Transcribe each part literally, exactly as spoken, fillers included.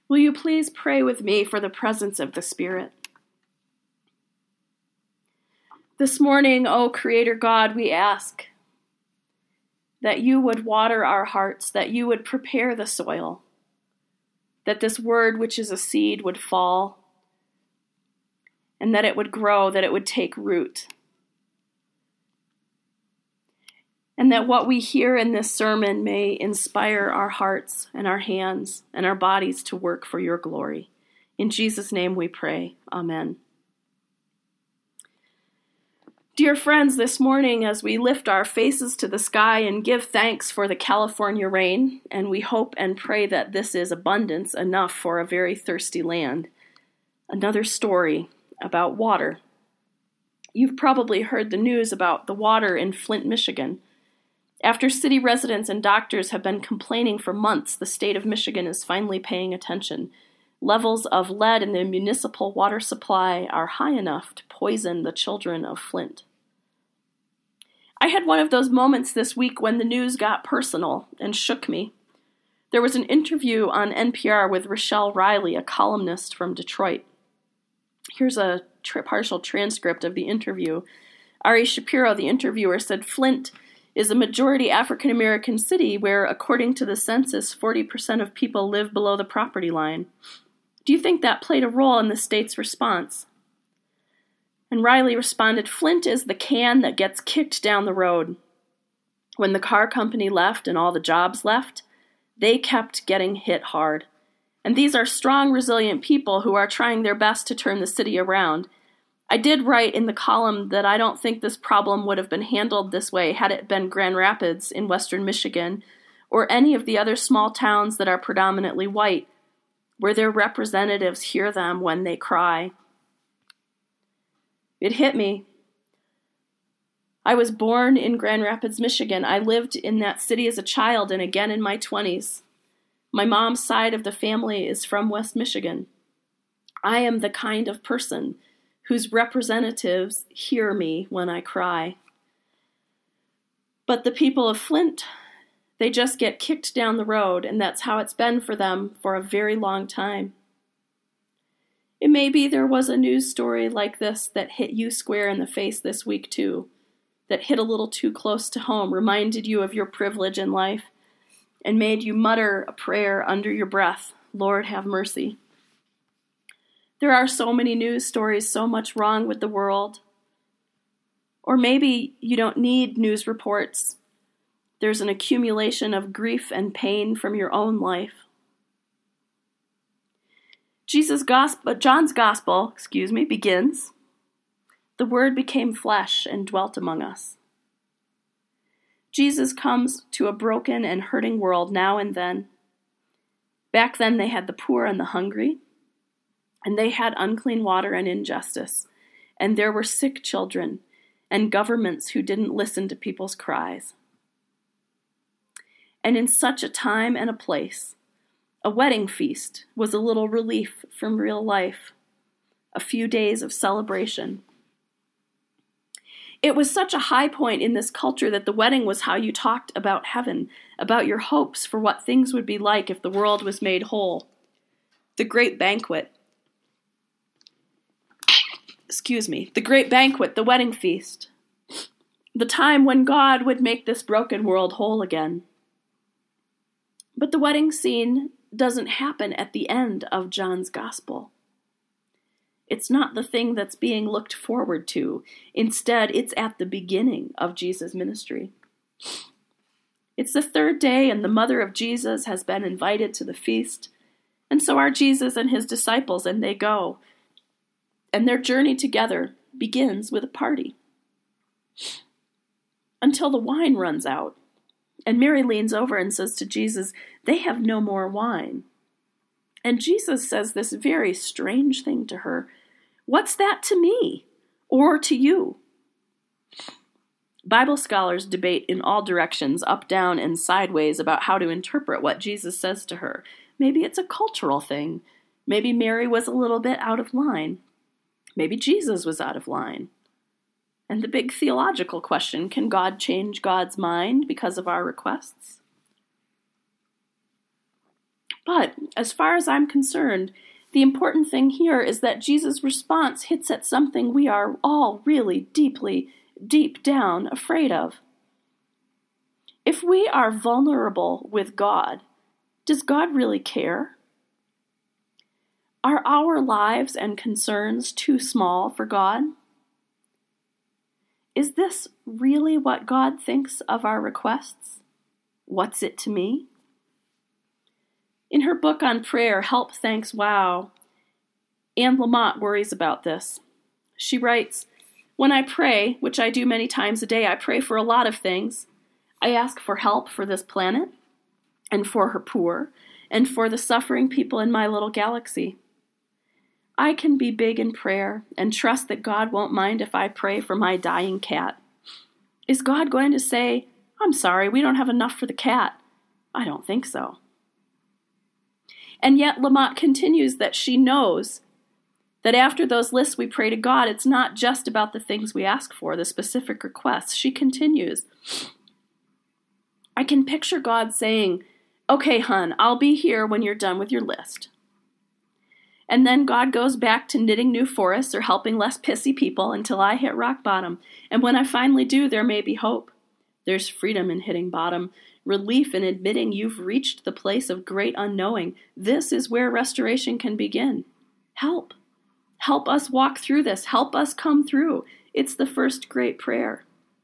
Will you please pray with me for the presence of the Spirit? This morning, O Creator God, we ask that you would water our hearts, that you would prepare the soil, that this word, which is a seed, would fall, and that it would grow, that it would take root. And that what we hear in this sermon may inspire our hearts and our hands and our bodies to work for your glory. In Jesus' name we pray. Amen. Dear friends, this morning as we lift our faces to the sky and give thanks for the California rain, and we hope and pray that this is abundance enough for a very thirsty land, another story about water. You've probably heard the news about the water in Flint, Michigan. After city residents and doctors have been complaining for months, the state of Michigan is finally paying attention. Levels of lead in the municipal water supply are high enough to poison the children of Flint. I had one of those moments this week when the news got personal and shook me. There was an interview on N P R with Rochelle Riley, a columnist from Detroit. Here's a tri- partial transcript of the interview. Ari Shapiro, the interviewer, said Flint is a majority African American city where, according to the census, forty percent of people live below the property line. Do you think that played a role in the state's response? And Riley responded, Flint is the can that gets kicked down the road. When the car company left and all the jobs left, they kept getting hit hard. And these are strong, resilient people who are trying their best to turn the city around. I did write in the column that I don't think this problem would have been handled this way had it been Grand Rapids in western Michigan or any of the other small towns that are predominantly white, where their representatives hear them when they cry. It hit me. I was born in Grand Rapids, Michigan. I lived in that city as a child and again in my twenties. My mom's side of the family is from West Michigan. I am the kind of person whose representatives hear me when I cry. But the people of Flint, they just get kicked down the road, and that's how it's been for them for a very long time. It may be there was a news story like this that hit you square in the face this week too, that hit a little too close to home, reminded you of your privilege in life, and made you mutter a prayer under your breath, Lord, have mercy. There are so many news stories, so much wrong with the world. Or maybe you don't need news reports. There's an accumulation of grief and pain from your own life. Jesus' gospel, John's gospel, excuse me, begins, the Word became flesh and dwelt among us. Jesus comes to a broken and hurting world now and then. Back then they had the poor and the hungry, and they had unclean water and injustice, and there were sick children and governments who didn't listen to people's cries. And in such a time and a place, a wedding feast was a little relief from real life, a few days of celebration. It was such a high point in this culture that the wedding was how you talked about heaven, about your hopes for what things would be like if the world was made whole. The great banquet. Excuse me, the great banquet, the wedding feast. The time when God would make this broken world whole again. But the wedding scene doesn't happen at the end of John's gospel. It's not the thing that's being looked forward to. Instead, it's at the beginning of Jesus' ministry. It's the third day, and the mother of Jesus has been invited to the feast, and so are Jesus and his disciples, and they go. And their journey together begins with a party. Until the wine runs out. And Mary leans over and says to Jesus, they have no more wine. And Jesus says this very strange thing to her. What's that to me or to you? Bible scholars debate in all directions, up, down, and sideways about how to interpret what Jesus says to her. Maybe it's a cultural thing. Maybe Mary was a little bit out of line. Maybe Jesus was out of line. And the big theological question, can God change God's mind because of our requests? But as far as I'm concerned, the important thing here is that Jesus' response hits at something we are all really deeply, deep down afraid of. If we are vulnerable with God, does God really care? Are our lives and concerns too small for God? Is this really what God thinks of our requests? What's it to me? In her book on prayer, Help, Thanks, Wow, Anne Lamott worries about this. She writes, "When I pray, which I do many times a day, I pray for a lot of things. I ask for help for this planet, and for her poor, and for the suffering people in my little galaxy. I can be big in prayer and trust that God won't mind if I pray for my dying cat. Is God going to say, 'I'm sorry, we don't have enough for the cat'? I don't think so." And yet Lamott continues that she knows that after those lists we pray to God, it's not just about the things we ask for, the specific requests. She continues, "I can picture God saying, 'Okay, hun, I'll be here when you're done with your list.' And then God goes back to knitting new forests or helping less pissy people until I hit rock bottom. And when I finally do, there may be hope. There's freedom in hitting bottom, relief in admitting you've reached the place of great unknowing. This is where restoration can begin. Help. Help us walk through this. Help us come through. It's the first great prayer."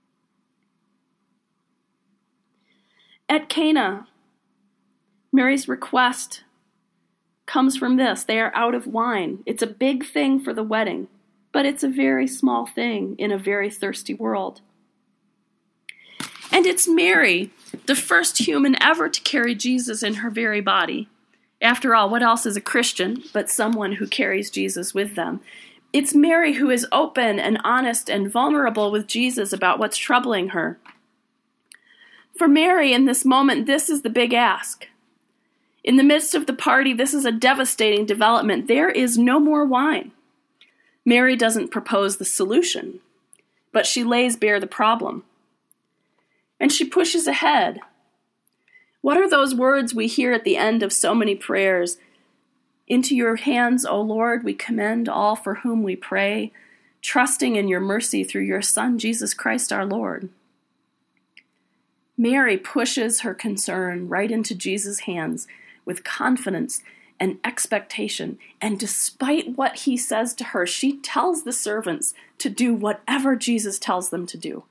At Cana, Mary's request comes from this. They are out of wine. It's a big thing for the wedding, but it's a very small thing in a very thirsty world. And it's Mary, the first human ever to carry Jesus in her very body. After all, what else is a Christian but someone who carries Jesus with them? It's Mary who is open and honest and vulnerable with Jesus about what's troubling her. For Mary, in this moment, this is the big ask. In the midst of the party, this is a devastating development. There is no more wine. Mary doesn't propose the solution, but she lays bare the problem. And she pushes ahead. What are those words we hear at the end of so many prayers? "Into your hands, O Lord, we commend all for whom we pray, trusting in your mercy through your Son, Jesus Christ our Lord." Mary pushes her concern right into Jesus' hands with confidence and expectation. And despite what he says to her, she tells the servants to do whatever Jesus tells them to do.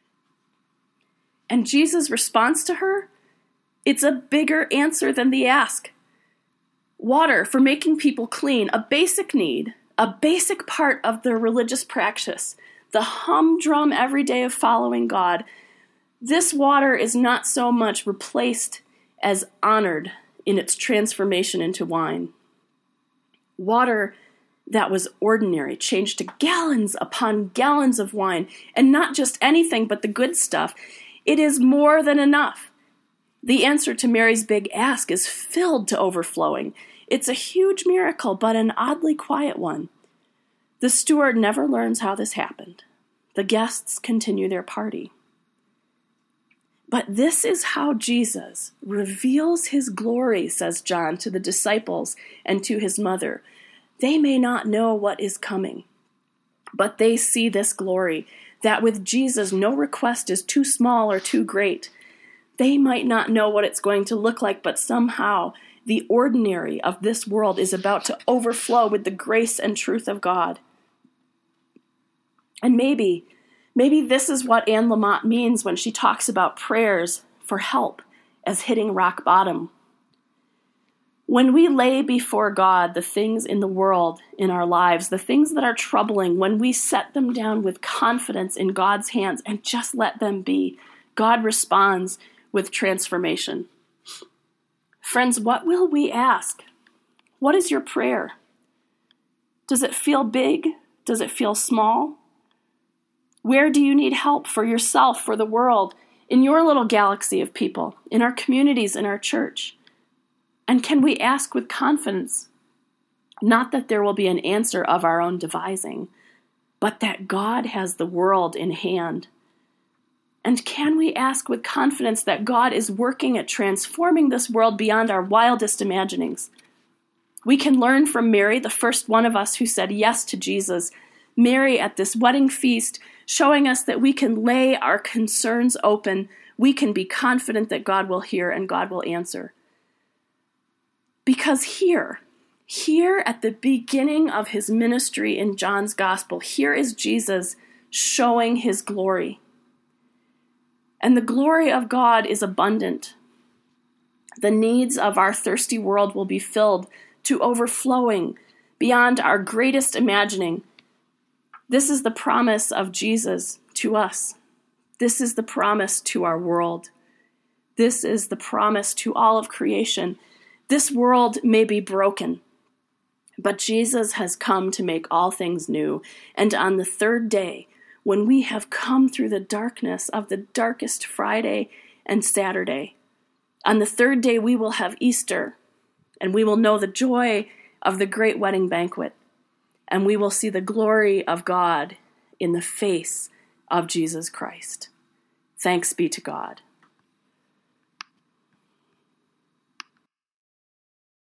And Jesus' response to her, it's a bigger answer than the ask. Water for making people clean, a basic need, a basic part of their religious practice, the humdrum every day of following God. This water is not so much replaced as honored in its transformation into wine. Water that was ordinary changed to gallons upon gallons of wine, and not just anything but the good stuff. It is more than enough. The answer to Mary's big ask is filled to overflowing. It's a huge miracle, but an oddly quiet one. The steward never learns how this happened. The guests continue their party. But this is how Jesus reveals his glory, says John, to the disciples and to his mother. They may not know what is coming, but they see this glory, that with Jesus no request is too small or too great. They might not know what it's going to look like, but somehow the ordinary of this world is about to overflow with the grace and truth of God. And maybe Maybe this is what Anne Lamott means when she talks about prayers for help as hitting rock bottom. When we lay before God the things in the world, in our lives, the things that are troubling, when we set them down with confidence in God's hands and just let them be, God responds with transformation. Friends, what will we ask? What is your prayer? Does it feel big? Does it feel small? Where do you need help for yourself, for the world, in your little galaxy of people, in our communities, in our church? And can we ask with confidence, not that there will be an answer of our own devising, but that God has the world in hand? And can we ask with confidence that God is working at transforming this world beyond our wildest imaginings? We can learn from Mary, the first one of us who said yes to Jesus, Mary at this wedding feast, showing us that we can lay our concerns open. We can be confident that God will hear and God will answer. Because here, here at the beginning of his ministry in John's gospel, here is Jesus showing his glory. And the glory of God is abundant. The needs of our thirsty world will be filled to overflowing beyond our greatest imagining. This is the promise of Jesus to us. This is the promise to our world. This is the promise to all of creation. This world may be broken, but Jesus has come to make all things new. And on the third day, when we have come through the darkness of the darkest Friday and Saturday, on the third day we will have Easter, and we will know the joy of the great wedding banquet, and we will see the glory of God in the face of Jesus Christ. Thanks be to God.